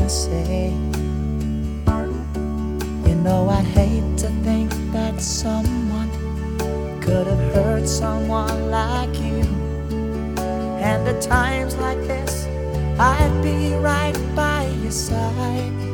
and say, you know, I'd hate to think that someone could have hurt someone like you. And at times like this, I'd be right by your side.